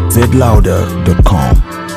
zlouder.com.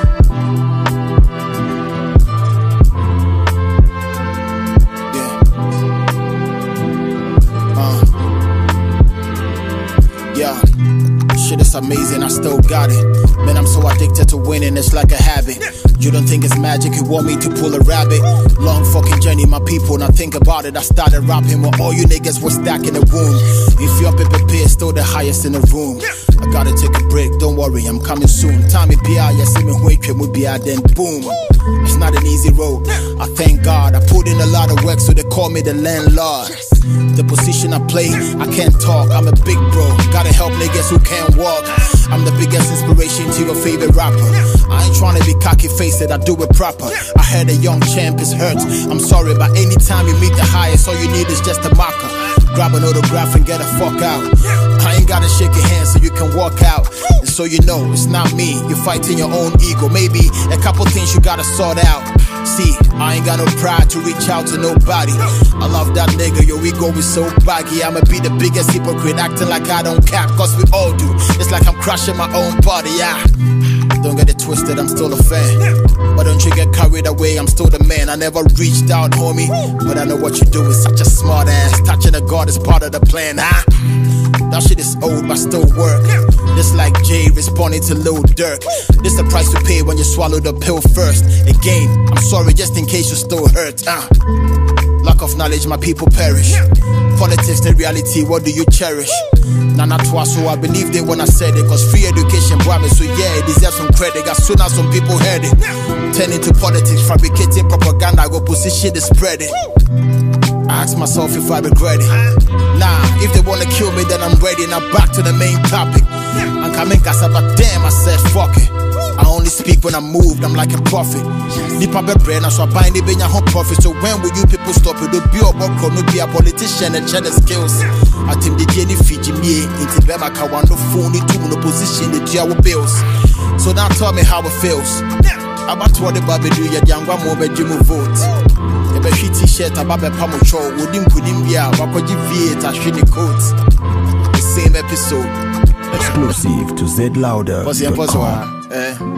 Shit is amazing, I still got it. Man, I'm so addicted to winning, it's like a habit. You don't think it's magic, you want me to pull a rabbit. Long fucking journey, my people, now think about it. I started rapping when all you niggas were stacking the womb. If you're PPP, still the highest in the room. I gotta take a break, don't worry, I'm coming soon. Tommy P.I., yes, see me wait, will be out, then boom. It's not an easy road, I thank God. I put in a lot of work, so they call me the landlord. The position I play, I can't talk, I'm a big bro. Gotta help niggas who can't walk. I'm the biggest inspiration to your favorite rapper. I ain't tryna be cocky faced, I do it proper. I heard a young champ is hurt, I'm sorry, but anytime you meet the highest, all you need is just a marker. Grab an autograph and get the fuck out. I ain't gotta shake your hand so you can walk out. And so you know, it's not me, you're fighting your own ego. Maybe a couple things you gotta sort out. See, I ain't got no pride to reach out to nobody. I love that nigga, your ego is so baggy. I'ma be the biggest hypocrite, acting like I don't cap, cause we all do. It's like I'm crushing my own body, yeah. Don't get it twisted, I'm still a fan. But don't you get carried away, I'm still the man. I never reached out, homie, but I know what you do is such a smart ass. Touching a god is part of the plan, huh? That shit is old, but still work. This like Jay responding to Lil Durk. This the price you pay when you swallow the pill first. Again, I'm sorry just in case you still hurt. Lack of knowledge, my people perish. Politics, the reality, what do you cherish? Nana twice, so I believed it when I said it. Cause free education brought me, so yeah, it deserves some credit. As soon as some people heard it, turn into politics, fabricating propaganda, go position to spread it. I ask myself if I regret it. Nah, if they wanna kill me, then I'm ready. Now back to the main topic. I'm coming casa, but damn, I said fuck it. I only speak when I'm moved, I'm like a prophet. Nipa be brain, so I bind it in your home profit. So when will you people stop it? Don't be a work, no be a politician and share the skills. I think the Jenny Fiji me, into Bema Kawando phone, to no position, the Jawa bills. So now tell me how it feels. About what the baby do, your young one more bedroom vote. A t-shirt about a pamucho, wouldn't put him here, Wakoji V8, I should the coats. The same episode. Exclusive to zlouder.com.